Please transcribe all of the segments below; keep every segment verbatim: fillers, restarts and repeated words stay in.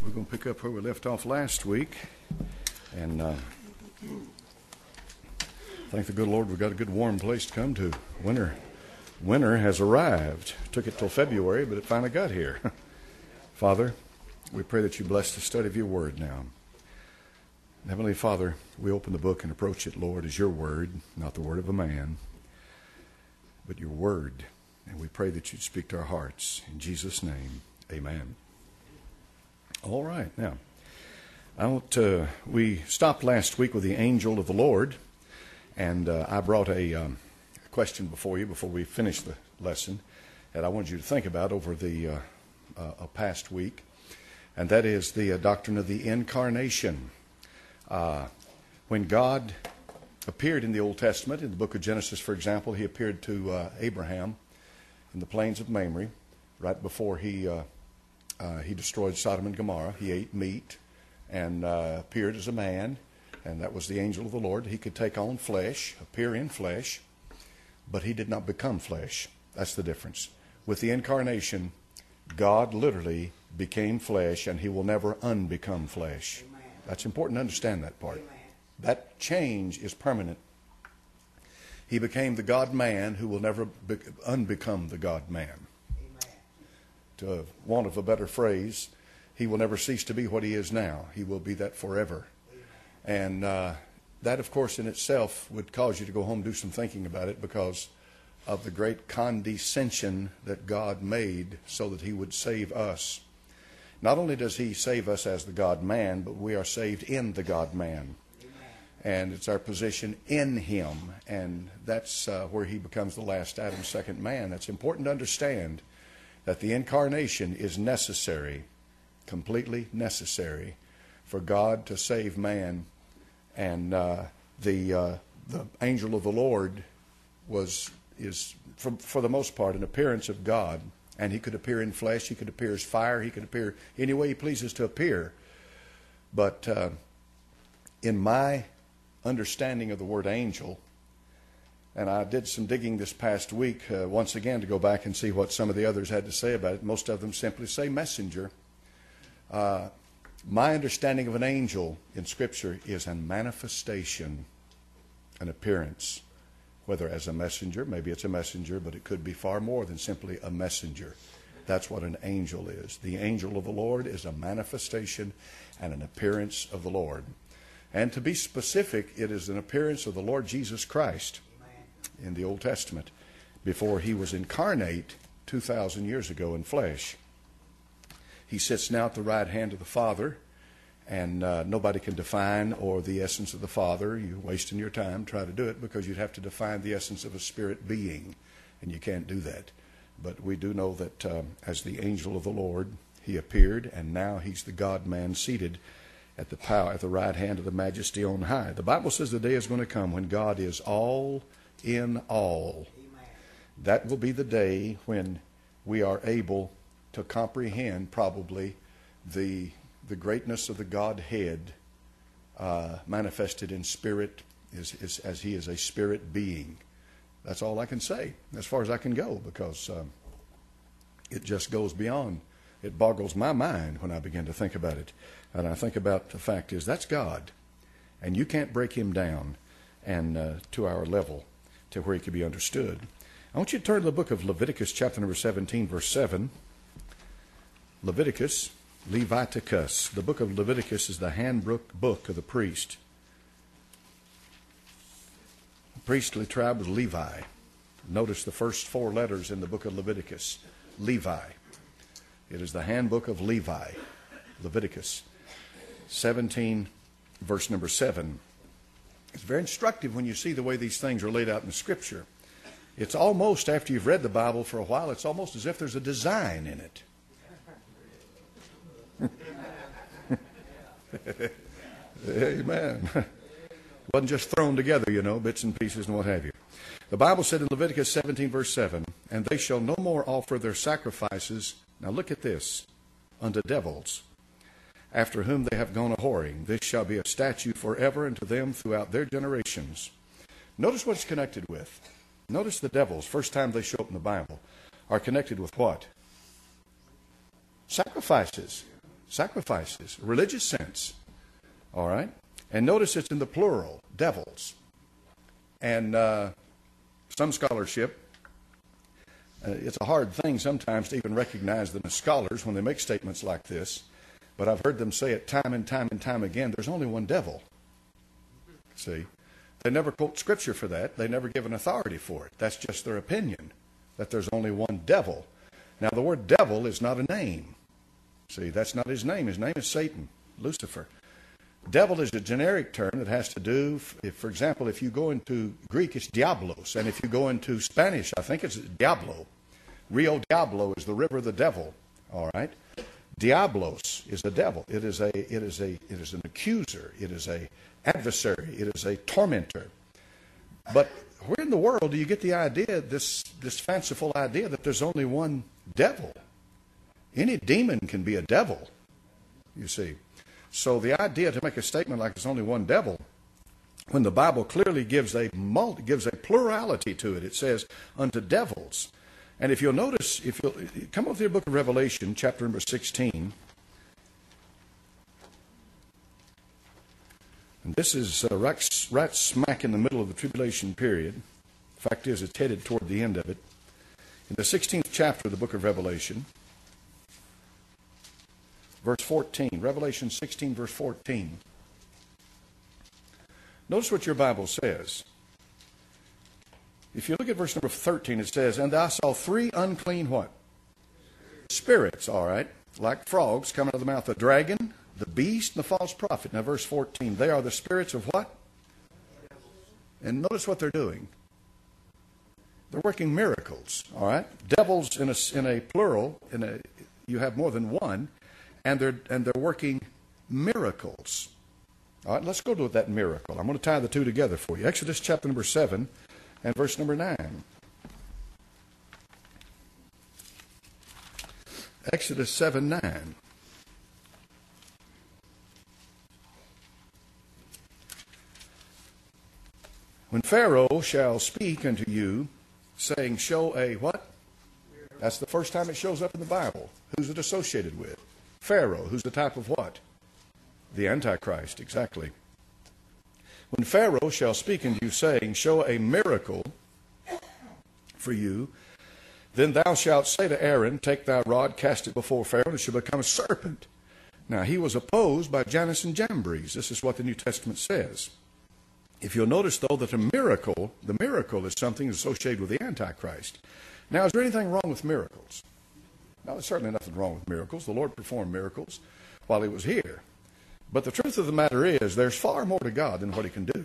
We're going to pick up where we left off last week. And uh, thank the good Lord we've got a good warm place to come to. Winter winter has arrived. Took it till February, but it finally got here. Father, we pray that you bless the study of your word now. Heavenly Father, we open the book and approach it, Lord, as your word, not the word of a man, but your word. And we pray that you'd speak to our hearts. In Jesus' name, amen. All right, now, I want, uh, we stopped last week with the angel of the Lord, and uh, I brought a, um, a question before you before we finished the lesson that I wanted you to think about over the uh, uh, a past week, and that is the uh, doctrine of the incarnation. Uh, when God appeared in the Old Testament, in the book of Genesis, for example, he appeared to uh, Abraham in the plains of Mamre right before he uh, uh, he destroyed Sodom and Gomorrah. He ate meat and uh, appeared as a man, and that was the angel of the Lord. He could take on flesh, appear in flesh, but he did not become flesh. That's the difference. With the incarnation, God literally became flesh, and he will never unbecome flesh. Amen. That's important to understand that part. Amen. That change is permanent. He became the God-man who will never be- unbecome the God-man. Amen. To want of a better phrase, he will never cease to be what he is now. He will be that forever. Amen. And uh, that, of course, in itself would cause you to go home and do some thinking about it, because of the great condescension that God made so that he would save us. Not only does he save us as the God-man, but we are saved in the God-man. And it's our position in him, and that's uh, where he becomes the last Adam, second man. It's important to understand that the incarnation is necessary, completely necessary, for God to save man. And uh, the uh, the angel of the Lord was is for, for the most part an appearance of God, and he could appear in flesh, he could appear as fire, he could appear any way he pleases to appear. But uh, in my understanding of the word angel, and I did some digging this past week uh, once again to go back and see what some of the others had to say about it. Most of them simply say messenger. Uh, my understanding of an angel in Scripture is a manifestation, an appearance, whether as a messenger, maybe it's a messenger, but it could be far more than simply a messenger. That's what an angel is. The angel of the Lord is a manifestation and an appearance of the Lord. And to be specific, it is an appearance of the Lord Jesus Christ in the Old Testament before he was incarnate two thousand years ago in flesh. He sits now at the right hand of the Father, and uh, nobody can define or the essence of the Father. You're wasting your time trying to do it, because you'd have to define the essence of a spirit being, and you can't do that. But we do know that um, as the angel of the Lord, he appeared, and now he's the God-man seated at the power, at the right hand of the Majesty on high. The Bible says the day is going to come when God is all in all. Amen. That will be the day when we are able to comprehend probably the the greatness of the Godhead uh, manifested in spirit, is, is, as he is a spirit being. That's all I can say as far as I can go, because um, it just goes beyond. It boggles my mind when I begin to think about it. And I think about the fact is that's God, and you can't break him down and uh, to our level to where he can be understood. I want you to turn to the book of Leviticus, chapter number seventeen, verse seven. Leviticus, Leviticus. The book of Leviticus is the handbook book of the priest. The priestly tribe was Levi. Notice the first four letters in the book of Leviticus. Levi. It is the handbook of Levi. Leviticus seventeen, verse number seven. It's very instructive when you see the way these things are laid out in the Scripture. It's almost, after you've read the Bible for a while, it's almost as if there's a design in it. Amen. Wasn't just thrown together, you know, bits and pieces and what have you. The Bible said in Leviticus seventeen, verse seven, and they shall no more offer their sacrifices, now look at this, unto devils, after whom they have gone a-whoring. This shall be a statute forever unto them throughout their generations. Notice what it's connected with. Notice the devils, first time they show up in the Bible, are connected with what? Sacrifices. Sacrifices, religious sense. All right? And notice it's in the plural, devils. And uh, some scholarship, uh, it's a hard thing sometimes to even recognize them as scholars when they make statements like this. But I've heard them say it time and time and time again, there's only one devil. See? They never quote Scripture for that. They never give an authority for it. That's just their opinion, that there's only one devil. Now, the word devil is not a name. See, that's not his name. His name is Satan, Lucifer. Devil is a generic term that has to do, if, for example, if you go into Greek, it's diablos. And if you go into Spanish, I think it's diablo. Rio Diablo is the river of the devil. All right? Diablos is a devil. It is a, it is a, it is an accuser. It is a adversary. It is a tormentor. But where in the world do you get the idea, this, this fanciful idea that there's only one devil? Any demon can be a devil, you see. So the idea to make a statement like there's only one devil, when the Bible clearly gives a multi, gives a plurality to it, it says, unto devils. And if you'll notice, if you'll come over to the book of Revelation, chapter number sixteen. And this is uh, right, right smack in the middle of the tribulation period. The fact is, it's headed toward the end of it. In the sixteenth chapter of the book of Revelation, verse fourteen, Revelation sixteen, verse fourteen. Notice what your Bible says. If you look at verse number thirteen, it says, and I saw three unclean what? Spirits, all right, like frogs coming out of the mouth of the dragon, the beast, and the false prophet. Now, verse fourteen, they are the spirits of what? And notice what they're doing. They're working miracles, all right? Devils in a, in a plural, in a, you have more than one, and they're, and they're working miracles. All right, let's go to that miracle. I'm going to tie the two together for you. Exodus chapter number seven and verse number nine. Exodus seven, nine. When Pharaoh shall speak unto you, saying, show a what? That's the first time it shows up in the Bible. Who's it associated with? Pharaoh. Who's the type of what? The Antichrist, exactly. When Pharaoh shall speak unto you, saying, show a miracle for you, then thou shalt say to Aaron, take thy rod, cast it before Pharaoh, and it shall become a serpent. Now, he was opposed by Jannes and Jambres. This is what the New Testament says. If you'll notice, though, that a miracle, the miracle is something associated with the Antichrist. Now, is there anything wrong with miracles? No, there's certainly nothing wrong with miracles. The Lord performed miracles while he was here. But the truth of the matter is, there's far more to God than what he can do.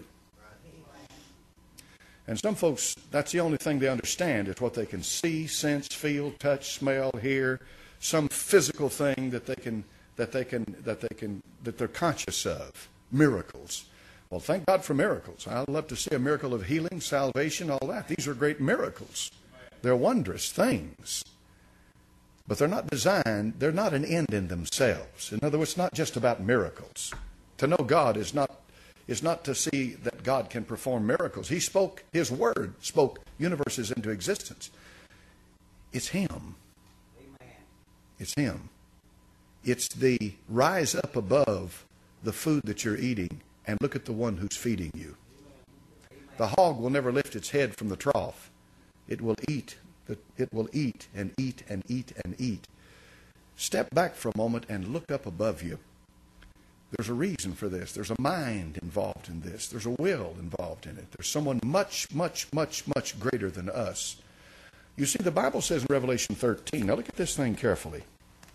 And some folks, that's the only thing they understand, is what they can see, sense, feel, touch, smell, hear, some physical thing that they can, that they can, that they can, that they're conscious of. Miracles. Well, thank God for miracles. I'd love to see a miracle of healing, salvation, all that. These are great miracles. They're wondrous things. But they're not designed, they're not an end in themselves. In other words, it's not just about miracles. To know God is not, is not to see that God can perform miracles. He spoke, his word spoke universes into existence. It's him. Amen. It's him. It's the rise up above the food that you're eating and look at the one who's feeding you. The hog will never lift its head from the trough. It will eat. It will eat and eat and eat and eat. Step back for a moment and look up above you. There's a reason for this. There's a mind involved in this. There's a will involved in it. There's someone much, much, much, much greater than us. You see, the Bible says in Revelation thirteen, now look at this thing carefully.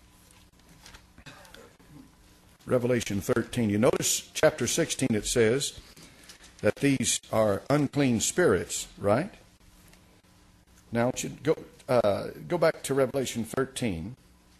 Revelation thirteen. You notice chapter sixteen, it says that these are unclean spirits, right? Now, it should go, uh, go back to Revelation thirteen.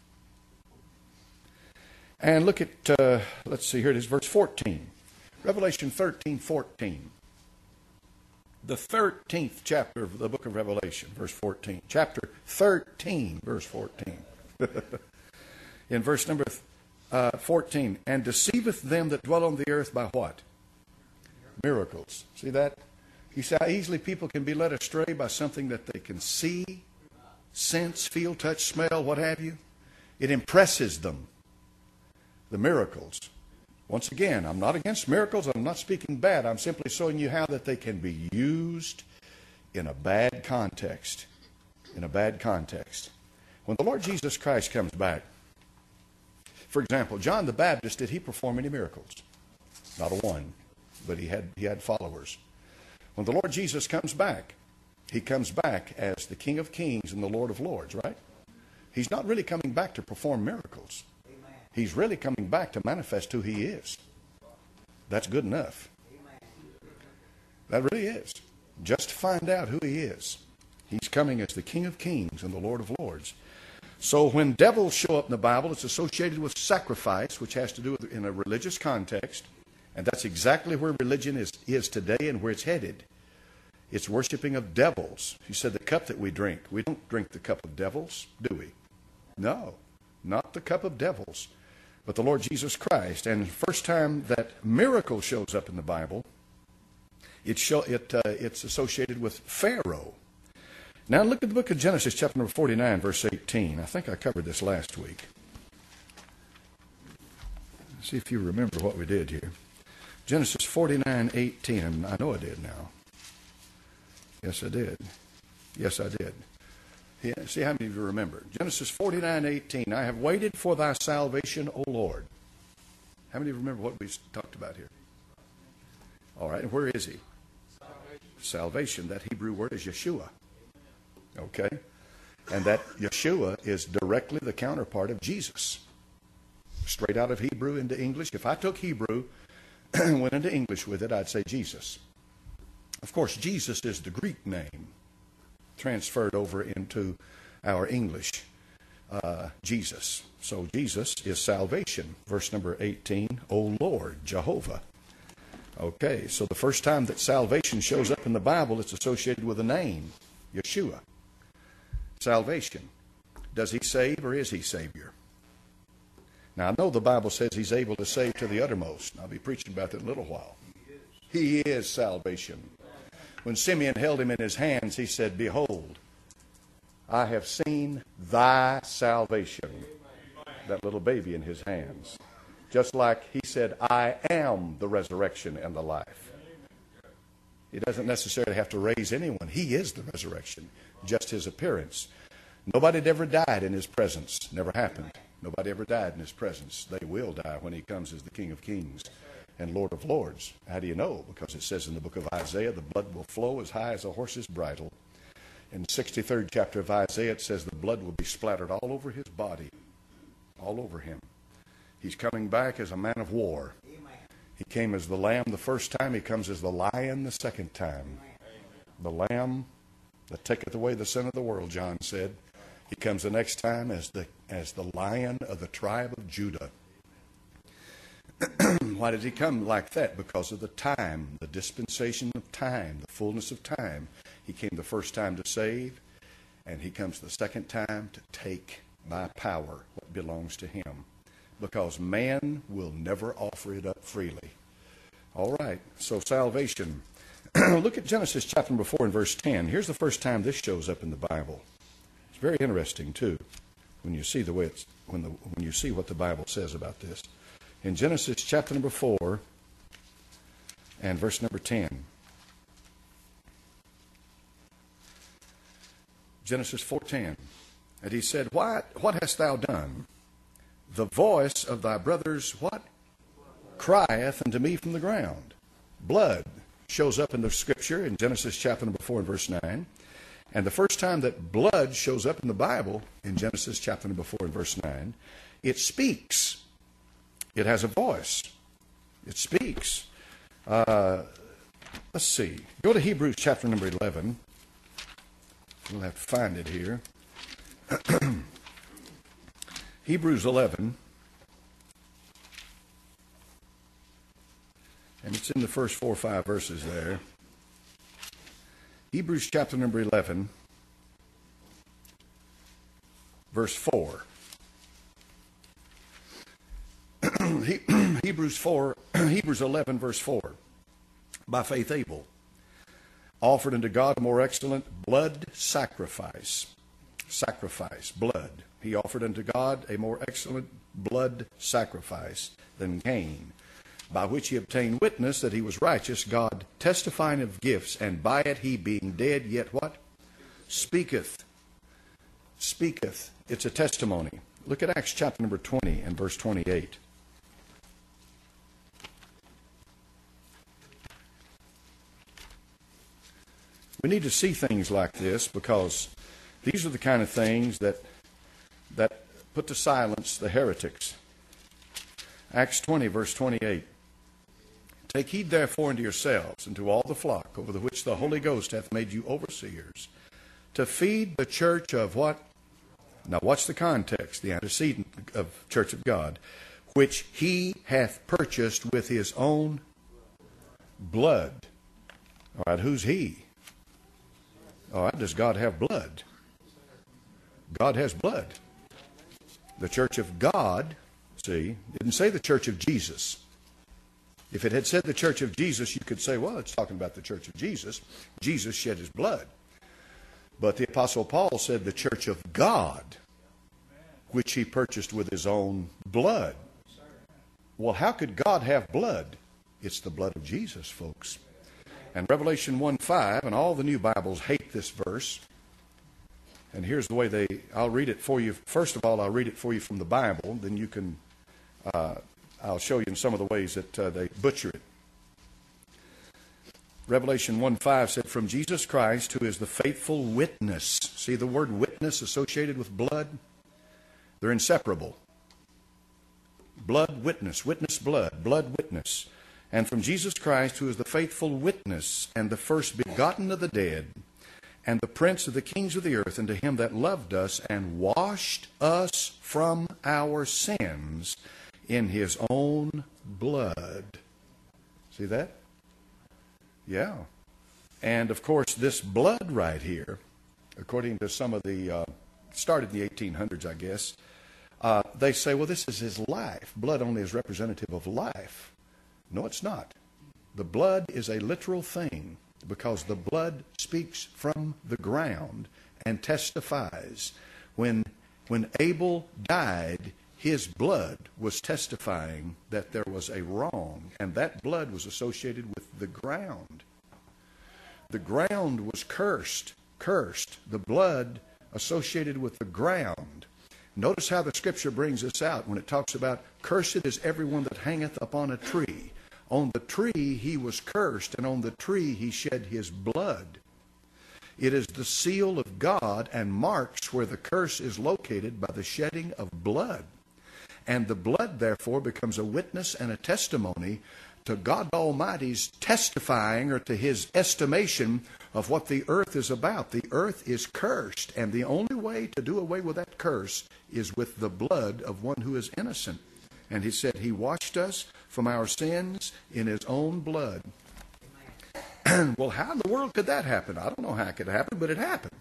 And look at, uh, let's see, here it is, verse fourteen. Revelation thirteen, fourteen. The thirteenth chapter of the book of Revelation, verse fourteen. Chapter thirteen, verse fourteen. In verse number uh, fourteen. And deceiveth them that dwell on the earth by what? Miracles. See that? You see how easily people can be led astray by something that they can see, sense, feel, touch, smell, what have you? It impresses them. the miracles. Once again, I'm not against miracles. I'm not speaking bad. I'm simply showing you how that they can be used in a bad context. In a bad context. When the Lord Jesus Christ comes back, for example, John the Baptist, did he perform any miracles? Not a one, but he had, he had followers. When the Lord Jesus comes back, he comes back as the King of Kings and the Lord of Lords, right? He's not really coming back to perform miracles. Amen. He's really coming back to manifest who he is. That's good enough. Amen. That really is. Just to find out who he is. He's coming as the King of Kings and the Lord of Lords. So when devils show up in the Bible, it's associated with sacrifice, which has to do with in a religious context. And that's exactly where religion is, is today and where it's headed. It's worshiping of devils. He said the cup that we drink, we don't drink the cup of devils, do we? No, not the cup of devils, but the Lord Jesus Christ. And the first time that miracle shows up in the Bible, it show, it, uh, it's associated with Pharaoh. Now look at the book of Genesis, chapter number forty-nine, verse eighteen. I think I covered this last week. Let's see if you remember what we did here. Genesis forty-nine, eighteen. And I know I did now. Yes, I did. Yes, I did. Yeah, see how many of you remember. Genesis forty-nine, eighteen. I have waited for thy salvation, O Lord. How many of you remember what we talked about here? All right, and where is he? Salvation. Salvation. That Hebrew word is Yeshua. Okay? And that Yeshua is directly the counterpart of Jesus. Straight out of Hebrew into English. If I took Hebrew and went into English with it, I'd say Jesus. Of course, Jesus is the Greek name transferred over into our English, uh, Jesus. So Jesus is salvation. Verse number eighteen, O Lord, Jehovah. Okay, so the first time that salvation shows up in the Bible, it's associated with a name, Yeshua. Salvation. Does he save or is he Savior? Now, I know the Bible says he's able to save to the uttermost. I'll be preaching about that in a little while. He is salvation. When Simeon held him in his hands, he said, Behold, I have seen thy salvation. That little baby in his hands. Just like he said, I am the resurrection and the life. He doesn't necessarily have to raise anyone. He is the resurrection. Just his appearance. Nobody had ever died in his presence. Never happened. Nobody ever died in his presence. They will die when he comes as the King of Kings and Lord of Lords. How do you know? Because it says in the book of Isaiah, the blood will flow as high as a horse's bridle. In the sixty-third chapter of Isaiah, it says the blood will be splattered all over his body. All over him. He's coming back as a man of war. He came as the lamb the first time. He comes as the lion the second time. The lamb that taketh away the sin of the world, John said. He comes the next time as the as the lion of the tribe of Judah. Why did he come like that? Because of the time, the dispensation of time, the fullness of time. He came the first time to save, and he comes the second time to take by power what belongs to him. Because man will never offer it up freely. All right, so salvation. Look at Genesis chapter number four and verse ten. Here's the first time this shows up in the Bible. It's very interesting too, when you see the way it's when the when you see what the Bible says about this. In Genesis chapter number four and verse number ten. Genesis four ten. And he said, What what hast thou done? The voice of thy brothers, what? Crieth unto me from the ground. Blood shows up in the scripture in Genesis chapter number four and verse nine. And the first time that blood shows up in the Bible, in Genesis chapter number four and verse nine, it speaks. It has a voice. It speaks. Uh, let's see. Go to Hebrews chapter number eleven. We'll have to find it here. Hebrews eleven. And it's in the first four or five verses there. Hebrews chapter number eleven, verse four. Hebrews four, Hebrews eleven, verse four. By faith Abel offered unto God a more excellent blood sacrifice sacrifice, blood. He offered unto God a more excellent blood sacrifice than Cain, by which he obtained witness that he was righteous, God testifying of gifts, and by it he being dead yet what? Speaketh. Speaketh. It's a testimony. Look at Acts chapter number twenty and verse twenty-eight. We need to see things like this because these are the kind of things that that put to silence the heretics. Acts twenty, verse twenty-eight. Take heed therefore unto yourselves and to all the flock over the which the Holy Ghost hath made you overseers, to feed the church of what? Now watch the context, the antecedent of church of God, which he hath purchased with his own blood. All right, who's he? All right, does God have blood? God has blood. The church of God, see, didn't say the church of Jesus. If it had said the church of Jesus, you could say, well, it's talking about the church of Jesus. Jesus shed his blood. But the Apostle Paul said the church of God, which he purchased with his own blood. Well, how could God have blood? It's the blood of Jesus, folks. And Revelation one five, and all the new Bibles hate this verse. And here's the way they, I'll read it for you. First of all, I'll read it for you from the Bible. Then you can, uh, I'll show you in some of the ways that uh, they butcher it. Revelation one five said, from Jesus Christ, who is the faithful witness. See the word witness associated with blood? They're inseparable. Blood, witness, witness, blood, blood, witness. And from Jesus Christ, who is the faithful witness and the first begotten of the dead, and the prince of the kings of the earth, and to him that loved us and washed us from our sins in his own blood. See that? Yeah. And of course, this blood right here, according to some of the, uh, started in the eighteen hundreds, I guess, uh, they say, well, this is his life. Blood only is representative of life. No, it's not. The blood is a literal thing because the blood speaks from the ground and testifies. When, when Abel died, his blood was testifying that there was a wrong, and that blood was associated with the ground. The ground was cursed, cursed. The blood associated with the ground. Notice how the Scripture brings this out when it talks about, cursed is everyone that hangeth upon a tree. On the tree he was cursed, and on the tree he shed his blood. It is the seal of God and marks where the curse is located by the shedding of blood. And the blood, therefore, becomes a witness and a testimony to God Almighty's testifying or to his estimation of what the earth is about. The earth is cursed, and the only way to do away with that curse is with the blood of one who is innocent. And he said he washed us from our sins in his own blood. Well, how in the world could that happen? I don't know how it could happen, but it happened.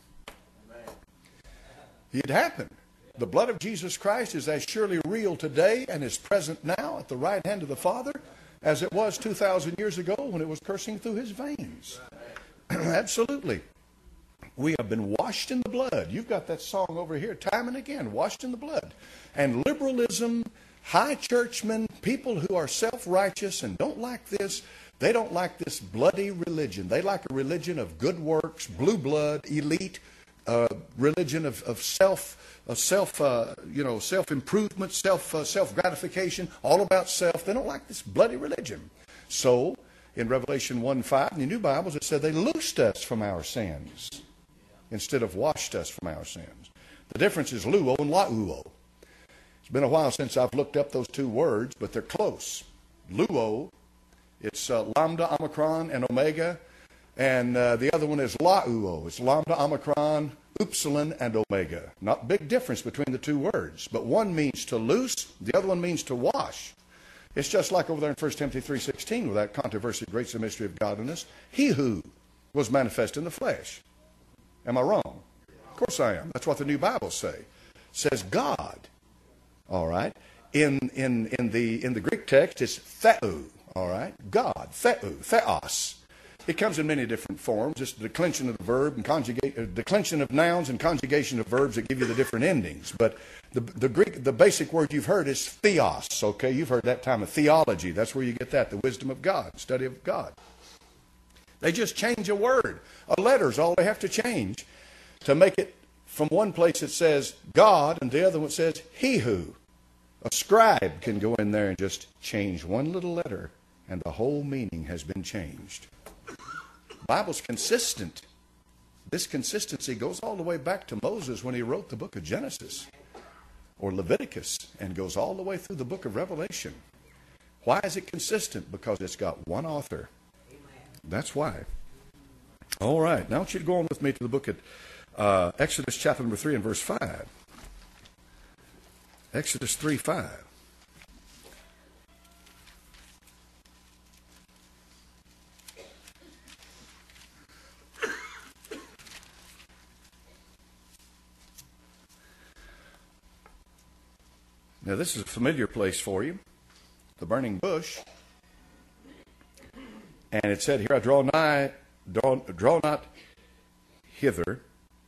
It happened. The blood of Jesus Christ is as surely real today and is present now at the right hand of the Father as it was two thousand years ago when it was coursing through his veins. Absolutely. We have been washed in the blood. You've got that song over here time and again, washed in the blood. And liberalism, high churchmen, people who are self-righteous and don't like this, they don't like this bloody religion. They like a religion of good works, blue blood, elite, uh, religion of, of self, of self, uh, you know, self-improvement, self, uh, self-gratification, all about self. They don't like this bloody religion. So, in Revelation one five, in the New Bibles, it said they loosed us from our sins instead of washed us from our sins. The difference is luo and lauo. It's been a while since I've looked up those two words, but they're close. Luo, it's uh, lambda, omicron, and omega. And uh, the other one is lauo. It's lambda, omicron, upsilon, and omega. Not big difference between the two words. But one means to loose, the other one means to wash. It's just like over there in First Timothy three sixteen with that controversy, great is the mystery of godliness. He who was manifest in the flesh. Am I wrong? Of course I am. That's what the New Bibles say. It says God. All right. In in in the in the Greek text, it's theou. All right. God. Theou. Theos. It comes in many different forms. It's the declension of the verb and conjugate, uh, declension of nouns and conjugation of verbs that give you the different endings. But the, the Greek, the basic word you've heard is theos. Okay, you've heard that time of theology. That's where you get that, the wisdom of God, study of God. They just change a word. A letter's all they have to change to make it from one place it says God and the other one says he who. A scribe can go in there and just change one little letter and the whole meaning has been changed. The Bible's consistent. This consistency goes all the way back to Moses when he wrote the book of Genesis or Leviticus and goes all the way through the book of Revelation. Why is it consistent? Because it's got one author. That's why. All right. Now I want you to go on with me to the book of uh, Exodus chapter number three and verse five. Exodus three five. Now this is a familiar place for you, the burning bush. And it said here, I draw nigh, draw, draw not hither,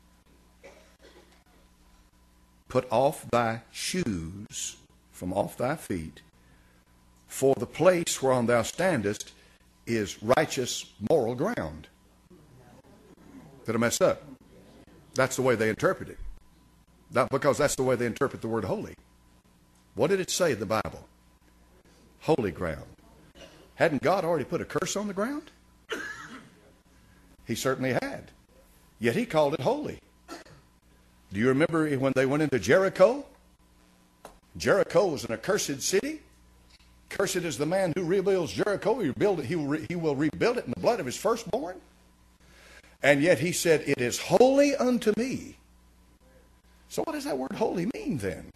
put off thy shoes from off thy feet, for the place whereon thou standest is righteous moral ground. Did I mess up? That's the way they interpret it. That, because that's the way they interpret the word holy. What did it say in the Bible? Holy ground. Hadn't God already put a curse on the ground? He certainly had. Yet he called it holy. Do you remember when they went into Jericho? Jericho was an accursed city. Cursed is the man who rebuilds Jericho. He, rebuild it, he, will re, he will rebuild it in the blood of his firstborn. And yet he said, it is holy unto me. So what does that word holy mean then?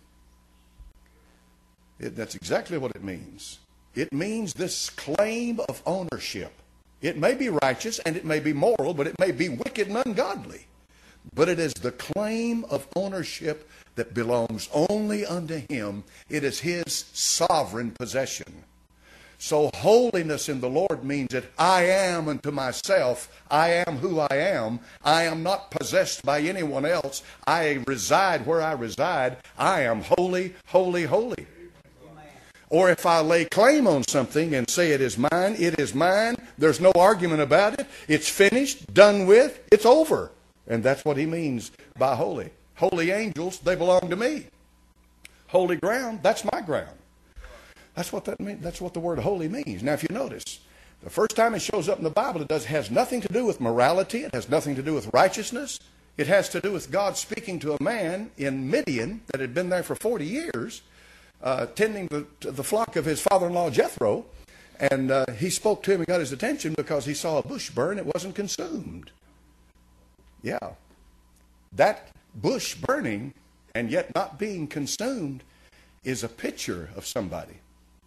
It, that's exactly what it means. It means this claim of ownership. It may be righteous and it may be moral, but it may be wicked and ungodly. But it is the claim of ownership that belongs only unto him. It is his sovereign possession. So holiness in the Lord means that I am unto myself. I am who I am. I am not possessed by anyone else. I reside where I reside. I am holy, holy, holy. Or if I lay claim on something and say it is mine, it is mine. There's no argument about it. It's finished, done with, it's over. And that's what he means by holy. Holy angels, they belong to me. Holy ground, that's my ground. That's what that means. That's what the word holy means. Now, if you notice, the first time it shows up in the Bible, it does has nothing to do with morality. It has nothing to do with righteousness. It has to do with God speaking to a man in Midian that had been there for forty years. Uh, tending the, the flock of his father-in-law Jethro, and uh, he spoke to him and got his attention because he saw a bush burn. It wasn't consumed. Yeah. That bush burning and yet not being consumed is a picture of somebody.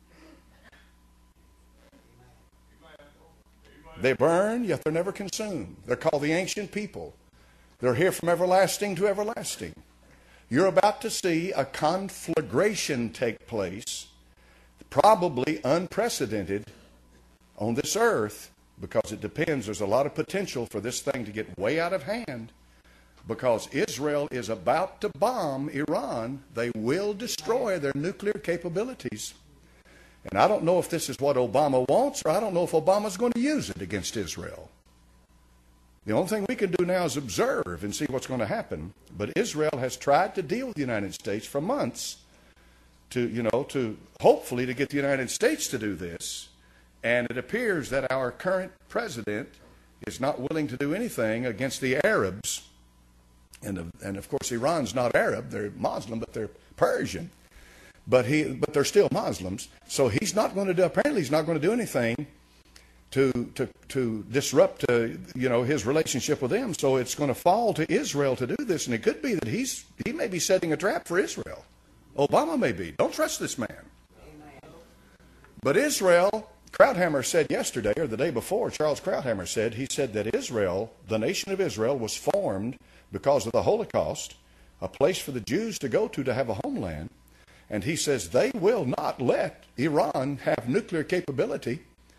They burn, yet they're never consumed. They're called the ancient people. They're here from everlasting to everlasting. You're about to see a conflagration take place, probably unprecedented on this earth, because it depends. There's a lot of potential for this thing to get way out of hand, because Israel is about to bomb Iran. They will destroy their nuclear capabilities. And I don't know if this is what Obama wants, or I don't know if Obama's going to use it against Israel. The only thing we can do now is observe and see what's going to happen. But Israel has tried to deal with the United States for months to, you know, to hopefully to get the United States to do this. And it appears that our current president is not willing to do anything against the Arabs. And, and of course, Iran's not Arab. They're Muslim, but they're Persian. But, he, but they're still Muslims. So he's not going to do, apparently he's not going to do anything to to to disrupt uh, you know his relationship with them. So it's going to fall to Israel to do this, and it could be that he's he may be setting a trap for Israel. Obama may be. Don't trust this man. Amen. But Israel, Krauthammer said yesterday or the day before, Charles Krauthammer said, he said that Israel, the nation of Israel, was formed because of the Holocaust, a place for the Jews to go to to have a homeland. And he says they will not let Iran have nuclear capability.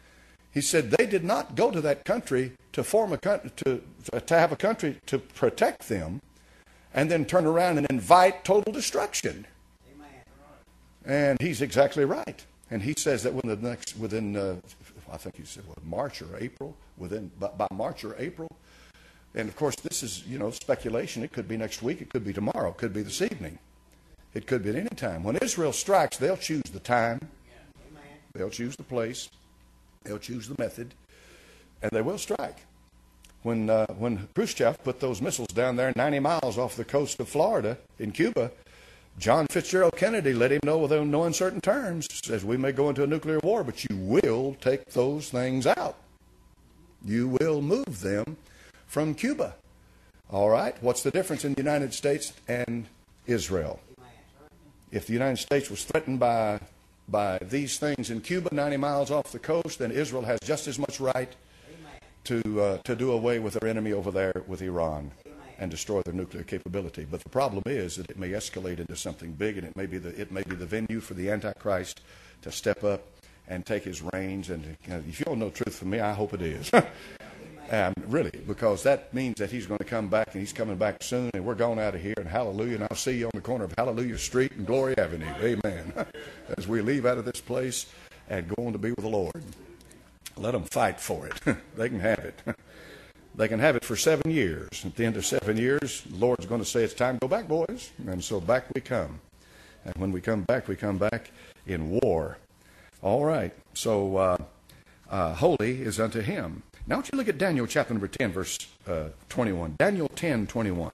He said they did not go to that country to form a country, to, to have a country to protect them and then turn around and invite total destruction. Amen. And he's exactly right. And he says that within the next, within, uh, I think he said, what, March or April, within by, by March or April. And of course, this is, you know, speculation. It could be next week. It could be tomorrow. It could be this evening. It could be at any time. When Israel strikes, they'll choose the time. They'll choose the place. They'll choose the method. And they will strike. When uh, when Khrushchev put those missiles down there ninety miles off the coast of Florida in Cuba, John Fitzgerald Kennedy let him know within no uncertain terms, says we may go into a nuclear war, but you will take those things out. You will move them from Cuba. All right? What's the difference in the United States and Israel? If the United States was threatened by by these things in Cuba, ninety miles off the coast, then Israel has just as much right to uh, to do away with their enemy over there with Iran and destroy their nuclear capability. But the problem is that it may escalate into something big, and it may be the it may be the venue for the Antichrist to step up and take his reins. And you know, if you don't know truth from me, I hope it is. Um, really, because that means that he's going to come back, and he's coming back soon, and we're going out of here, and hallelujah, and I'll see you on the corner of Hallelujah Street and Glory Avenue, amen, as we leave out of this place and go on to be with the Lord. Let them fight for it. They can have it. They can have it for seven years. At the end of seven years, the Lord's going to say, it's time to go back, boys, and so back we come. And when we come back, we come back in war. All right, so uh, uh, holy is unto him. Now, I want you to look at Daniel chapter number ten, verse uh, twenty-one. Daniel ten, twenty-one.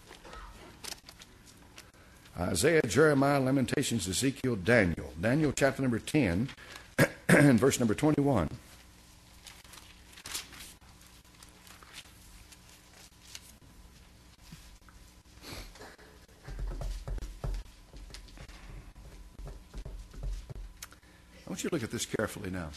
Isaiah, Jeremiah, Lamentations, Ezekiel, Daniel. Daniel chapter number ten, and verse number twenty-one. I want you to look at this carefully now.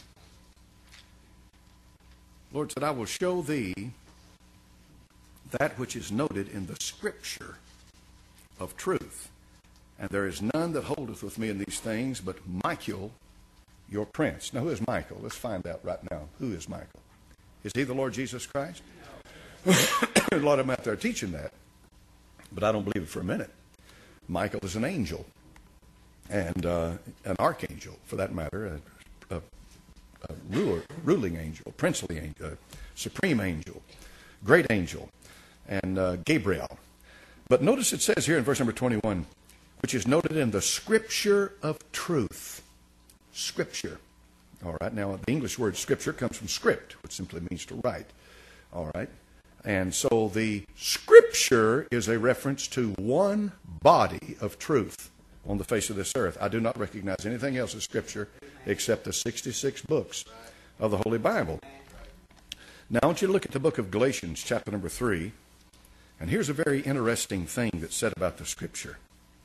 Lord said, I will show thee that which is noted in the scripture of truth. And there is none that holdeth with me in these things, but Michael, your prince. Now, who is Michael? Let's find out right now. Who is Michael? Is he the Lord Jesus Christ? A lot of them out there teaching that. But I don't believe it for a minute. Michael is an angel. And uh, an archangel, for that matter, a, a A ruler, ruling angel, princely angel, uh, supreme angel, great angel, and uh, Gabriel. But notice it says here in verse number twenty-one, which is noted in the scripture of truth. Scripture. All right. Now, the English word scripture comes from script, which simply means to write. All right. And so the scripture is a reference to one body of truth on the face of this earth. I do not recognize anything else as scripture except the sixty-six books of the Holy Bible. Now I want you to look at the book of Galatians, chapter number three. And here's a very interesting thing that's said about the scripture.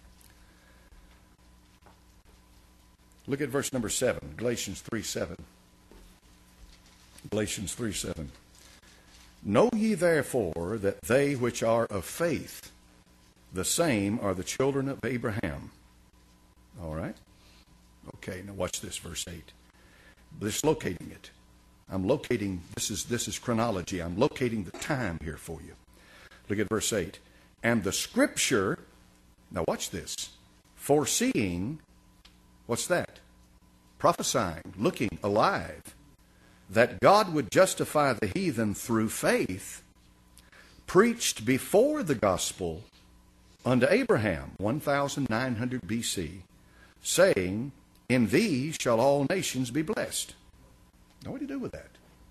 Look at verse number seven, Galatians three seven. Galatians three seven. Know ye therefore that they which are of faith, the same are the children of Abraham. All right? Okay, now watch this, verse eight. This locating it. I'm locating, this is this is chronology. I'm locating the time here for you. Look at verse eight. And the scripture, now watch this, foreseeing, what's that? Prophesying, looking alive, that God would justify the heathen through faith, preached before the gospel unto Abraham, one thousand nine hundred B C, saying, in thee shall all nations be blessed. Now, what do you do with that?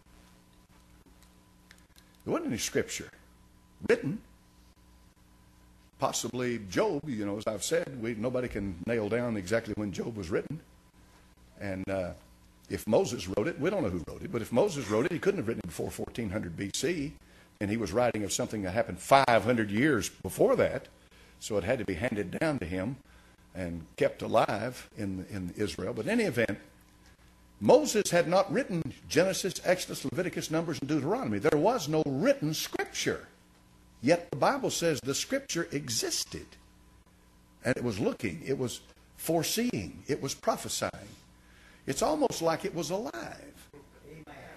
There wasn't any scripture written. Possibly Job, you know, as I've said, we, nobody can nail down exactly when Job was written. And uh, if Moses wrote it, we don't know who wrote it, but if Moses wrote it, he couldn't have written it before fourteen hundred B C, and he was writing of something that happened five hundred years before that, so it had to be handed down to him and kept alive in, in Israel. But in any event, Moses had not written Genesis, Exodus, Leviticus, Numbers, and Deuteronomy. There was no written scripture. Yet the Bible says the scripture existed. And it was looking, it was foreseeing, it was prophesying. It's almost like it was alive.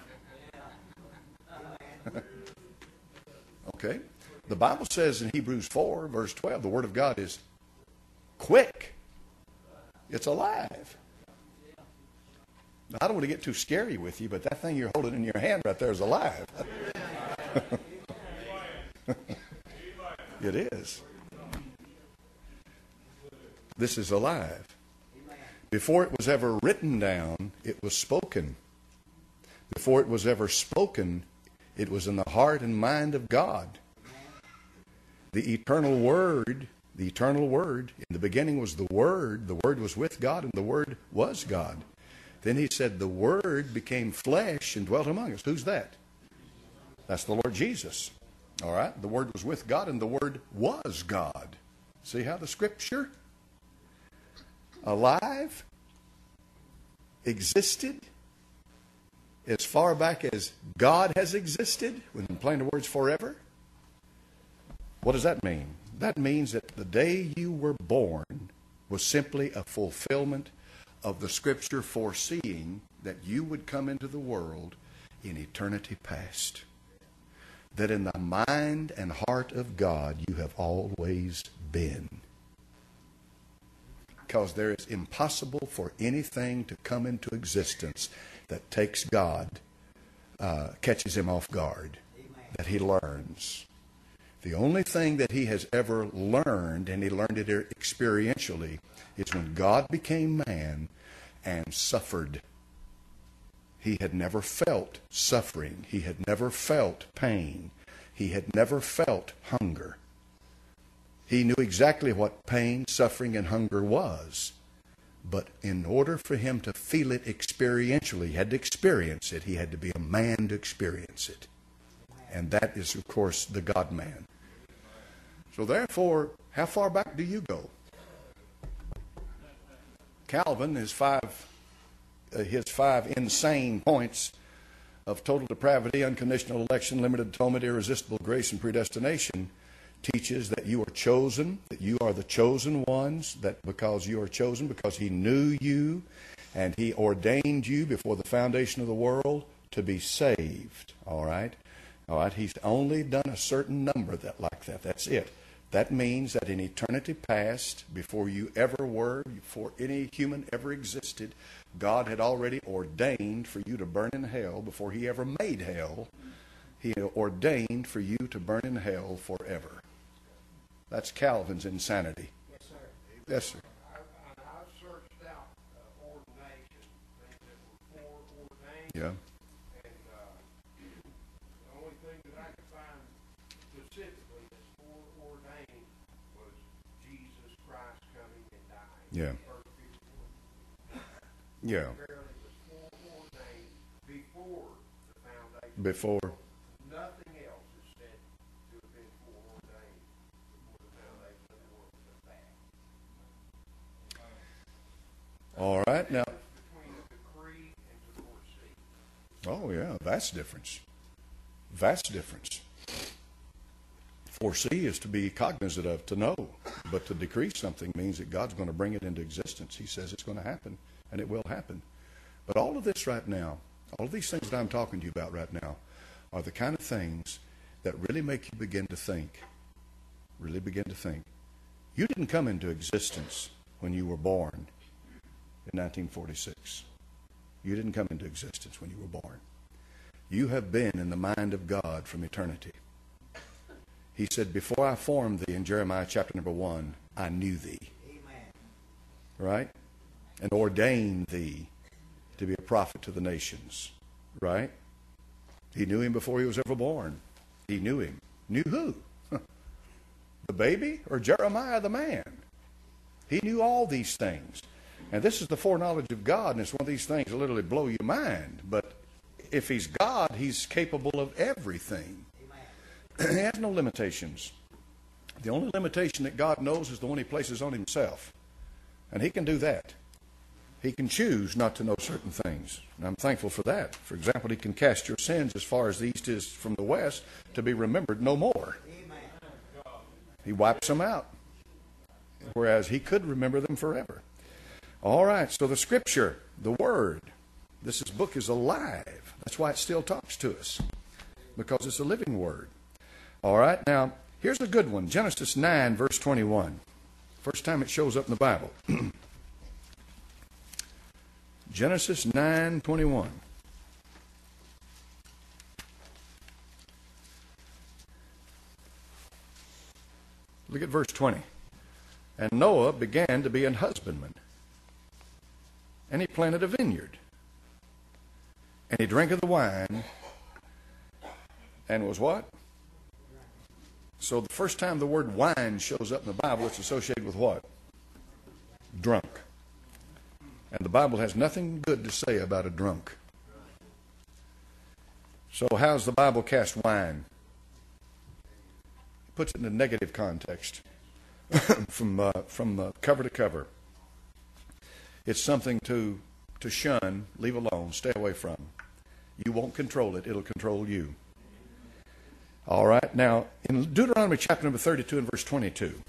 Okay? The Bible says in Hebrews four, verse twelve, the Word of God is quick. It's alive. Now, I don't want to get too scary with you, but that thing you're holding in your hand right there is alive. It is. This is alive. Before it was ever written down, it was spoken. Before it was ever spoken, it was in the heart and mind of God. The eternal Word, the eternal Word, in the beginning was the Word. The Word was with God, and the Word was God. Then he said, the Word became flesh and dwelt among us. Who's that? That's the Lord Jesus. All right? The Word was with God, and the Word was God. See how the Scripture, alive, existed, as far back as God has existed, when in plain words, forever. What does that mean? That means that the day you were born was simply a fulfillment of the Scripture foreseeing that you would come into the world in eternity past. That in the mind and heart of God you have always been. Because there is impossible for anything to come into existence that takes God, uh, catches him off guard, that he learns. The only thing that he has ever learned, and he learned it experientially, is when God became man and suffered. He had never felt suffering. He had never felt pain. He had never felt hunger. He knew exactly what pain, suffering, and hunger was. But in order for him to feel it experientially, he had to experience it. He had to be a man to experience it. And that is, of course, the God-man. So therefore, how far back do you go? Calvin, his five, uh, his five insane points of total depravity, unconditional election, limited atonement, irresistible grace, and predestination, teaches that you are chosen, that you are the chosen ones, that because you are chosen, because he knew you, and he ordained you before the foundation of the world to be saved. All right? All right, he's only done a certain number that like that. That's it. That means that in eternity past, before you ever were, before any human ever existed, God had already ordained for you to burn in hell before he ever made hell. He ordained for you to burn in hell forever. That's Calvin's insanity. Yes, sir. Yes, sir. I, I, I searched out uh, ordination, things that were foreordained. Yeah. And uh, the only thing that I could find specifically that's foreordained was Jesus Christ coming and dying. Yeah. First Peter. Yeah. Apparently it was foreordained before the foundation. Before. Nothing else is said to have been foreordained before the foundation of the world but that. All right. Now. Between a decree and to foresee. Oh, yeah. Vast difference. Vast difference. Foresee is to be cognizant of, to know. But to decree something means that God's going to bring it into existence. He says it's going to happen, and it will happen. But all of this right now, all of these things that I'm talking to you about right now, are the kind of things that really make you begin to think. Really begin to think. You didn't come into existence when you were born in nineteen forty-six. You didn't come into existence when you were born. You have been in the mind of God from eternity. He said, before I formed thee, in Jeremiah chapter number one, I knew thee. Amen. Right? And ordained thee to be a prophet to the nations. Right? He knew him before he was ever born. He knew him. Knew who? The baby or Jeremiah the man? He knew all these things. And this is the foreknowledge of God, and it's one of these things that literally blow your mind. But if he's God, he's capable of everything. He has no limitations. The only limitation that God knows is the one he places on himself. And he can do that. He can choose not to know certain things. And I'm thankful for that. For example, he can cast your sins as far as the east is from the west to be remembered no more. He wipes them out. Whereas he could remember them forever. All right, so the Scripture, the Word, this is, book is alive. That's why it still talks to us. because it's a living word. All right, now, here's a good one. Genesis nine, verse twenty-one. First time it shows up in the Bible. Genesis nine, twenty-one. Look at verse twenty. And Noah began to be an husbandman, and he planted a vineyard, and he drank of the wine, and was what? So the first time the word wine shows up in the Bible, it's associated with what? Drunk. And the Bible has nothing good to say about a drunk. So how's the Bible cast wine? It puts it in a negative context from uh, from uh, cover to cover. It's something to to shun, leave alone, stay away from. You won't control it. It'll control you. All right. Now, in Deuteronomy chapter number thirty-two and verse twenty-two.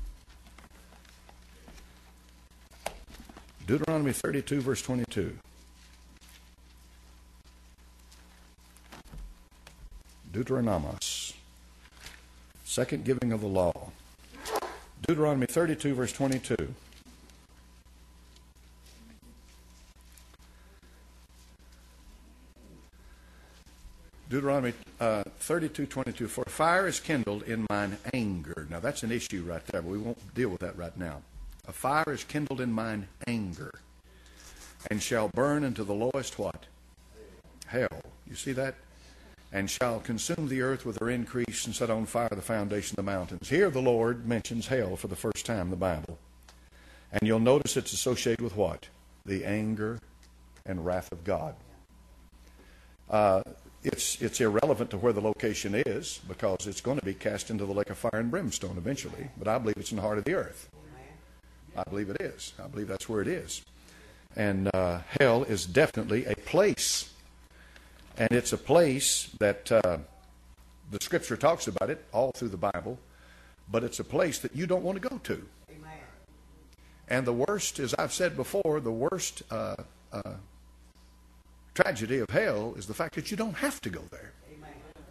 Deuteronomy thirty-two, verse twenty-two. Deuteronomos. Second giving of the law. Deuteronomy thirty-two, verse twenty-two. Deuteronomy uh, thirty-two, twenty-two. For fire is kindled in mine anger. Now that's an issue right there, but we won't deal with that right now. A fire is kindled in mine anger, and shall burn into the lowest what? Hell. You see that? And shall consume the earth with her increase, and set on fire the foundation of the mountains. Here the Lord mentions hell for the first time in the Bible. And you'll notice it's associated with what? The anger and wrath of God. Uh, it's, it's irrelevant to where the location is, because it's going to be cast into the lake of fire and brimstone eventually. But I believe it's in the heart of the earth. I believe it is. I believe that's where it is. And uh, hell is definitely a place. And it's a place that uh, the Scripture talks about it all through the Bible, but it's a place that you don't want to go to. Amen. And the worst, as I've said before, the worst uh, uh, tragedy of hell is the fact that you don't have to go there. Amen.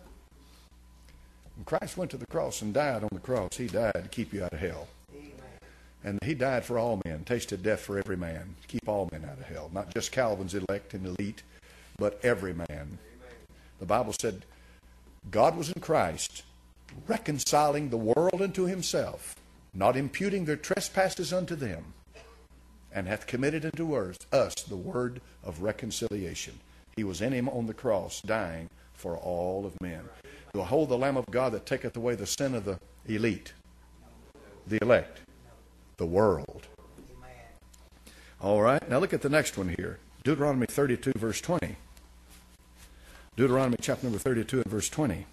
When Christ went to the cross and died on the cross, he died to keep you out of hell. Amen. And he died for all men, tasted death for every man, to keep all men out of hell, not just Calvin's elect and elite, but every man. Amen. The Bible said God was in Christ, reconciling the world unto himself, not imputing their trespasses unto them, and hath committed unto us the word of reconciliation. He was in him on the cross, dying for all of men. Behold the Lamb of God that taketh away the sin of the elite, the elect, the world. All right, now look at the next one here. Deuteronomy thirty-two, verse twenty. Deuteronomy chapter number thirty-two and verse twenty.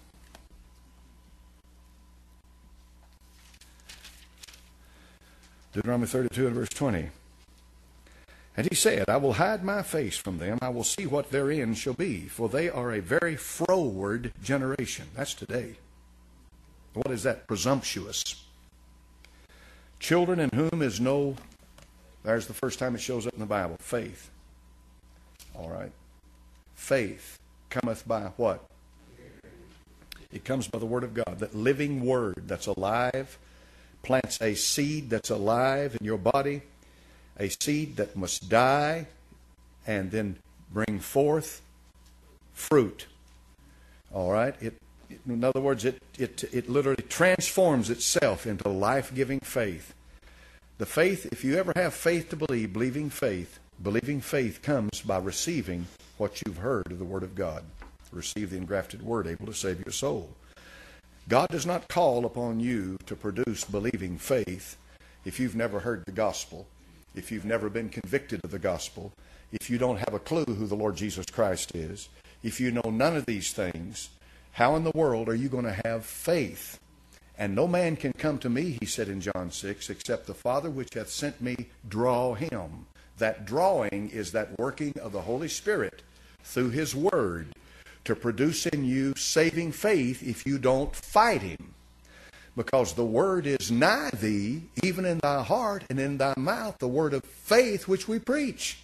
Deuteronomy thirty-two and verse twenty. And he said, I will hide my face from them. I will see what their end shall be. For they are a very froward generation. That's today. What is that? Presumptuous. Children in whom is no, there's the first time it shows up in the Bible, faith. All right. Faith cometh by what? It comes by the word of God. That living word that's alive plants a seed that's alive in your body, a seed that must die and then bring forth fruit. All right? It, it, in other words, it, it, it literally transforms itself into life-giving faith. The faith, if you ever have faith to believe, believing faith, believing faith comes by receiving what you've heard of the Word of God. Receive the engrafted Word, able to save your soul. God does not call upon you to produce believing faith if you've never heard the gospel, if you've never been convicted of the gospel, if you don't have a clue who the Lord Jesus Christ is, if you know none of these things. How in the world are you going to have faith? And no man can come to me, he said in John six, except the Father which hath sent me draw him. That drawing is that working of the Holy Spirit through his word to produce in you saving faith if you don't fight him. Because the word is nigh thee, even in thy heart and in thy mouth, the word of faith which we preach.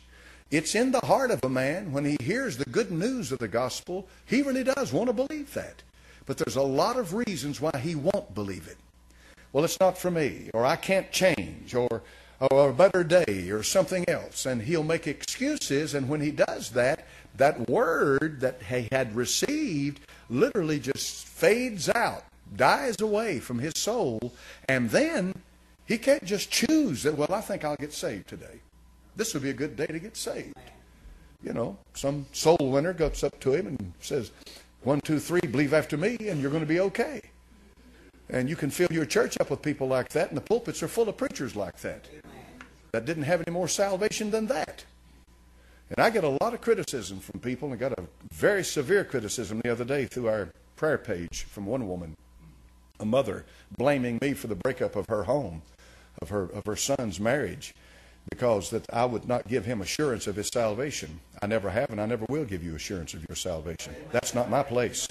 It's in the heart of a man when he hears the good news of the gospel. He really does want to believe that. But there's a lot of reasons why he won't believe it. Well, it's not for me, or I can't change, or, or a better day, or something else. And he'll make excuses, and when he does that, that word that he had received literally just fades out, dies away from his soul, and then he can't just choose that, well, I think I'll get saved today. This would be a good day to get saved. You know, some soul winner goes up to him and says, one, two, three, believe after me, and you're going to be okay. And you can fill your church up with people like that, and the pulpits are full of preachers like that, that didn't have any more salvation than that. And I get a lot of criticism from people, and I got a very severe criticism the other day through our prayer page from one woman, a mother, blaming me for the breakup of her home, of her of her son's marriage, because that I would not give him assurance of his salvation. I never have, and I never will give you assurance of your salvation. That's not my place.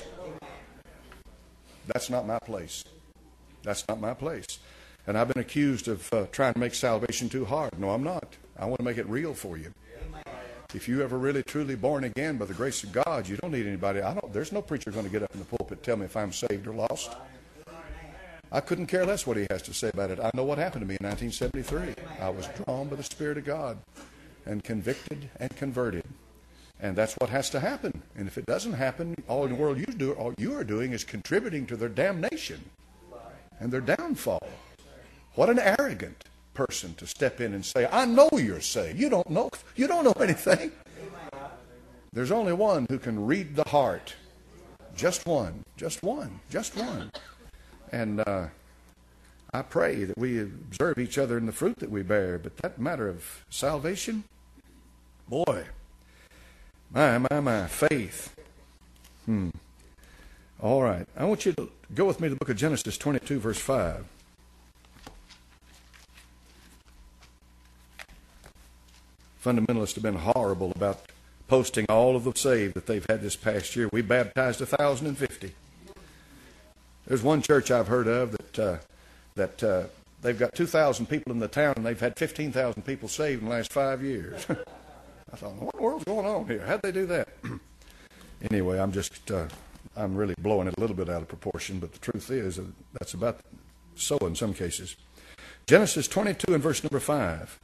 That's not my place. That's not my place. And I've been accused of uh, trying to make salvation too hard. No, I'm not. I want to make it real for you. If you ever really truly born again by the grace of God, you don't need anybody. I don't. There's no preacher going to get up in the pulpit and tell me if I'm saved or lost. I couldn't care less what he has to say about it. I know what happened to me in nineteen seventy-three. I was drawn by the Spirit of God and convicted and converted. And that's what has to happen. And if it doesn't happen, all in the world you do, all you are doing is contributing to their damnation and their downfall. What an arrogant person to step in and say, I know you're saved. You don't know. You don't know anything. There's only one who can read the heart. Just one. Just one. Just one. And uh, I pray that we observe each other in the fruit that we bear. But that matter of salvation, boy, my, my, my, faith. Hmm. All right. I want you to go with me to the book of Genesis twenty-two, verse five. Fundamentalists have been horrible about posting all of the saved that they've had this past year. We baptized one thousand fifty. There's one church I've heard of that uh, that uh, they've got two thousand people in the town, and they've had fifteen thousand people saved in the last five years. I thought, what in the world's going on here? How'd they do that? Anyway, I'm just, uh, I'm really blowing it a little bit out of proportion, but the truth is that that's about so in some cases. Genesis twenty-two and verse number five.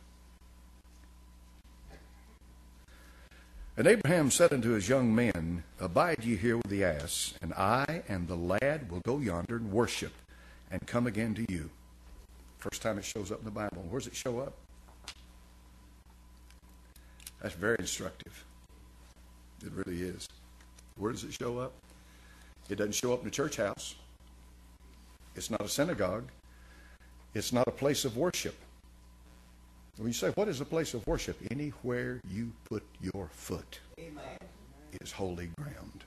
And Abraham said unto his young men, Abide ye here with the ass, and I and the lad will go yonder and worship, and come again to you. First time it shows up in the Bible. Where does it show up? That's very instructive. It really is. Where does it show up? It doesn't show up in the church house. It's not a synagogue. It's not a place of worship. When you say, what is a place of worship? Anywhere you put your foot Amen. Is holy ground.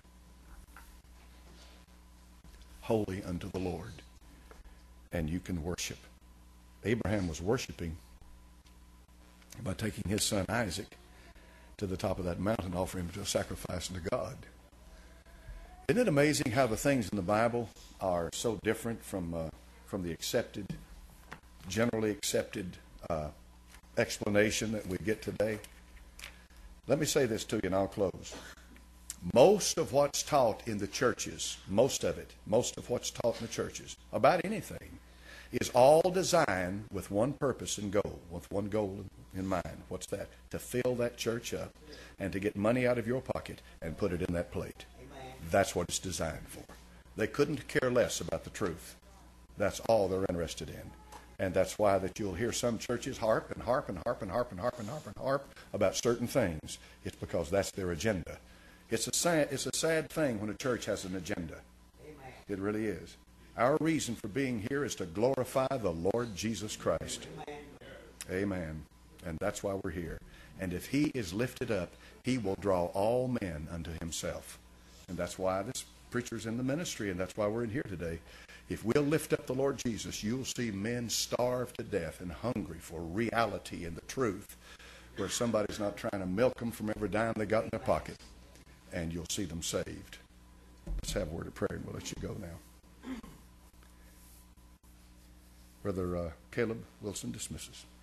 Holy unto the Lord. And you can worship. Abraham was worshiping by taking his son Isaac to the top of that mountain, offering him to a sacrifice unto God. Isn't it amazing how the things in the Bible are so different from, uh, from the accepted, generally accepted uh explanation that we get today? Let me say this to you and I'll close. Most of what's taught in the churches, most of it, most of what's taught in the churches about anything is all designed with one purpose and goal, with one goal in mind. What's that? To fill that church up and to get money out of your pocket and put it in that plate. Amen. That's what it's designed for. They couldn't care less about the truth. That's all they're interested in. And that's why that you'll hear some churches harp and harp and harp and harp and harp and harp and harp about certain things. It's because that's their agenda. It's a sad, it's a sad thing when a church has an agenda. Amen. It really is. Our reason for being here is to glorify the Lord Jesus Christ. Amen. Amen. And that's why we're here. And if he is lifted up, he will draw all men unto himself. And that's why this preacher's in the ministry, and that's why we're in here today. If we'll lift up the Lord Jesus, you'll see men starve to death and hungry for reality and the truth, where somebody's not trying to milk them from every dime they got in their pocket, and you'll see them saved. Let's have a word of prayer, and we'll let you go now. Brother uh, Caleb Wilson dismisses.